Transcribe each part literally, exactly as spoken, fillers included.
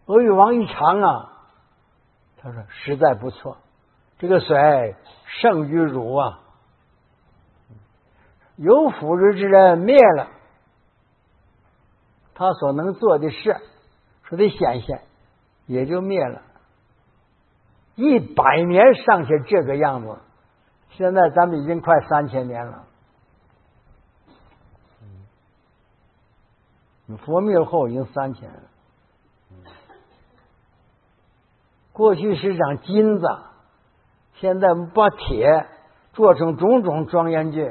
俄语王一尝啊，他说实在不错，这个水胜于乳啊。有腐日之人灭了他所能做的事，说的显现也就灭了。一百年上下这个样子，现在咱们已经快三千年了。佛灭后已经三千了。过去是讲金子，现在我们把铁做成种种庄严具。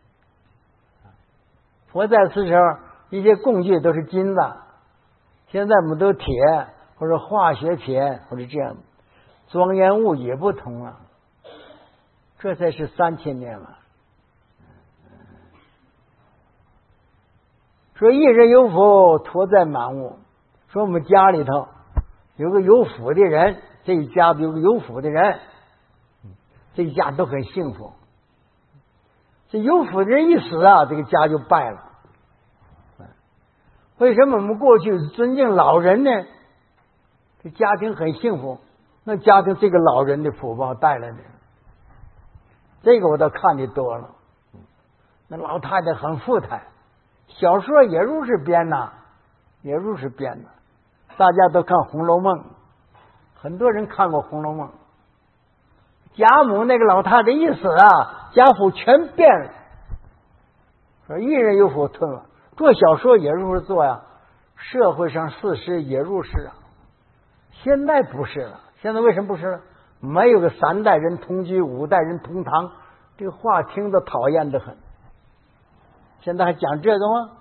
佛在此时候一些工具都是金子，现在我们都铁或者化学铁或者这样，庄严物也不同了。这才是三千年了。说一人有福，托在满屋。说我们家里头有个有福的人，这一家有个有福的人，这一家都很幸福。这有福的人一死啊，这个家就败了。为什么我们过去尊敬老人呢？这家庭很幸福，那家庭这个老人的福报带来的，这个我倒看的多了。那老太太很富态，小说也如是编呐，也如是编的。大家都看《红楼梦》，很多人看过《红楼梦》。贾母那个老太太一死啊，家福全变了。说一人有福吞了，做小说也如是做呀，社会上事实也如是啊。现在不是了，现在为什么不是了？没有个三代人同居，五代人同堂，这个话听着讨厌的很。现在还讲这个吗？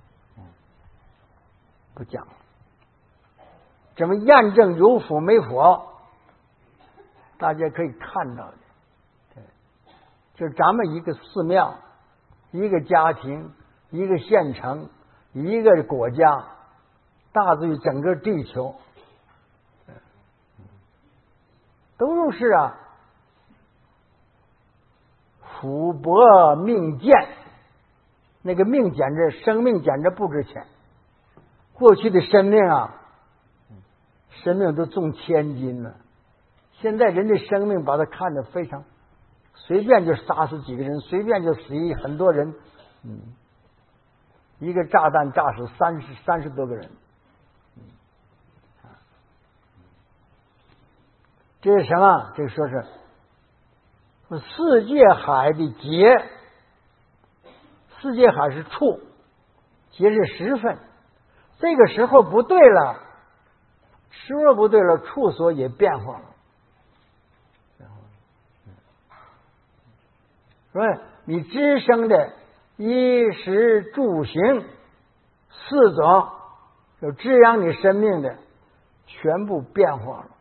不讲了。怎么验证有福没福？大家可以看到的，对，就是咱们一个寺庙、一个家庭、一个县城、一个国家，大至于整个地球，都如是啊。福薄命贱，那个命简直生命简直不值钱。过去的生命啊，生命都重千金呢。现在人的生命把它看得非常，随便就杀死几个人，随便就死很多人，嗯，一个炸弹炸死三十三十多个人，嗯，这是什么？这说是世界海的劫，世界海是处，劫是时分，这个时候不对了，时候不对了，处所也变化了。说你知生的衣食住行四种，就滋养你生命的，全部变化了。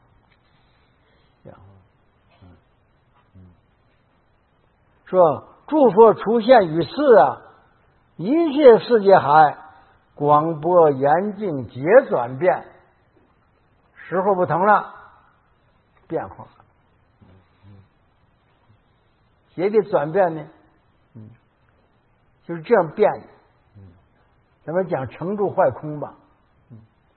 说诸佛出现于世啊，一切世界海广博严净皆转变，时候不同了，变化了。谁的转变呢？嗯，就是这样变的。嗯，咱们讲成住坏空吧。嗯，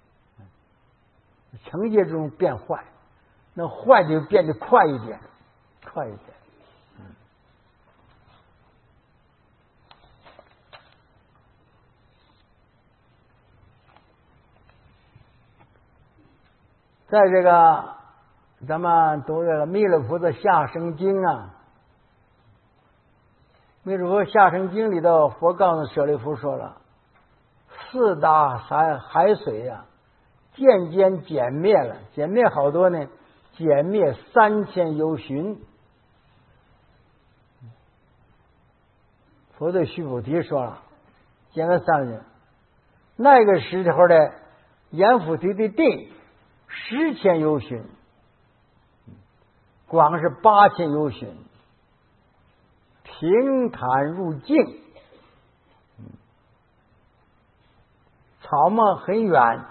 成界这种变坏，那坏就变得快一点，快一点。嗯，在这个咱们读这个弥勒菩萨下生经啊。弥勒佛下生经里头，佛告诉舍利弗说了，四大海海水呀、啊，渐渐减灭了，减灭好多呢，减灭三千由旬。佛对须菩提说了，减了三千。那个时候的阎浮提的地十千由旬，光是八千由旬。平坦入境，草嘛很远，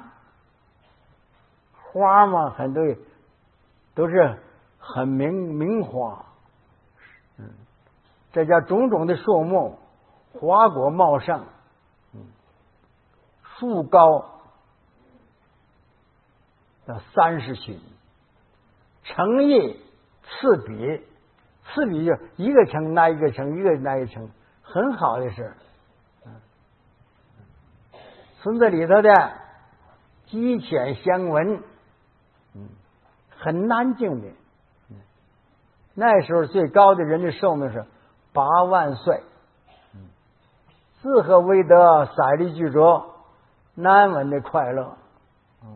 花嘛很多都是很明明花，嗯，这叫种种的树木，花果茂盛，嗯，树高， 叫三十旬。诚意次比，次比就一个称拿一个称，一个拿一个称，很好的事。村子里头的鸡犬相闻，嗯，很难境的。那时候最高的人的寿命是八万岁。自和为德，塞利居着，难闻的快乐。嗯，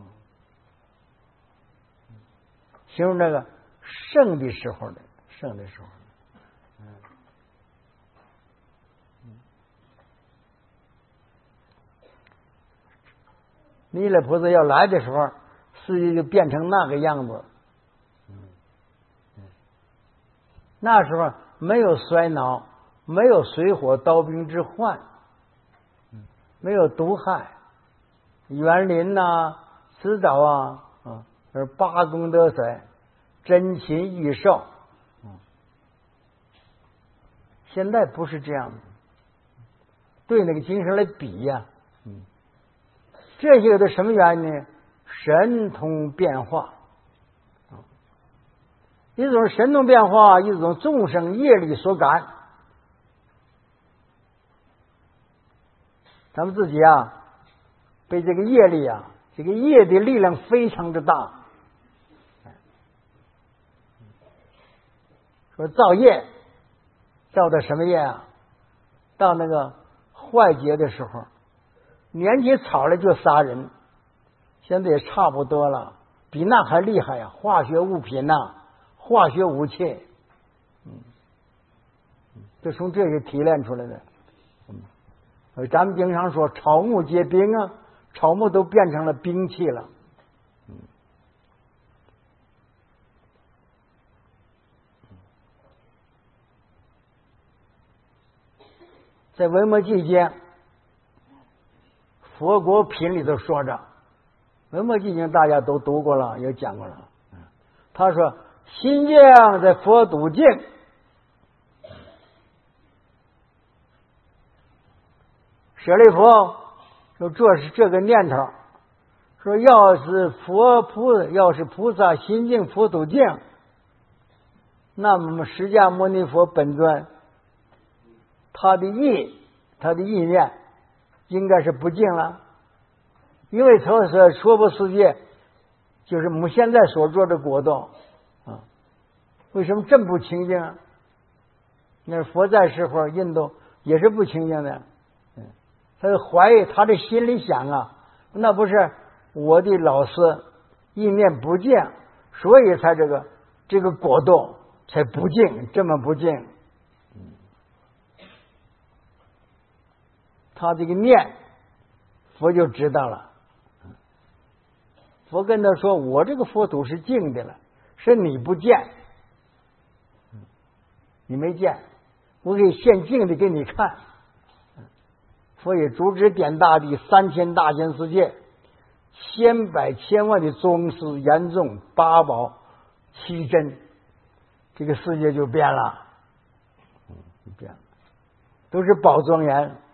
形容那个盛的时候的，盛的时候。嗯，弥勒菩萨要来的时候，世界就变成那个样子。嗯，那时候没有衰老，没有水火刀兵之患。没有毒害，园林呐、啊、指导啊，啊，而八功德水，珍禽异兽。嗯，现在不是这样的，对那个今生来比呀、啊，嗯，这些的什么原因呢？神通变化，啊，一种神通变化，一种众生业力所感。咱们自己啊，被这个业力啊，这个业的力量非常的大。说造业，造的什么业啊？到那个坏劫的时候，年起草来就杀人，现在也差不多了，比那还厉害呀、啊！化学物品呐、啊，化学武器，嗯，就从这些提炼出来的。嗯。咱们经常说草木皆兵啊，草木都变成了兵器了。嗯，在《维摩诘经》佛国品里头说着，《维摩诘经》大家都读过了，也讲过了。他说：“心将在佛笃境。”舍利弗说：“这是这个念头，说要是佛菩要是菩萨心净佛笃净，那么释迦牟尼佛本尊他的意他的意念应该是不净了，因为他说娑婆世界就是我们现在所做的果动啊，为什么这么不清净啊？那佛在时候印度也是不清净的。”他就怀疑，他的心里想啊，那不是我的老师意念不净，所以才这个这个果动才不净，这么不净。他这个念，佛就知道了。佛跟他说：“我这个佛土是净的了，是你不见，你没见，我可以现净的给你看。”佛也主旨点大地三千大千世界，千百千万的宗师严重八宝七真，这个世界就变了，嗯，变了，都是宝庄严。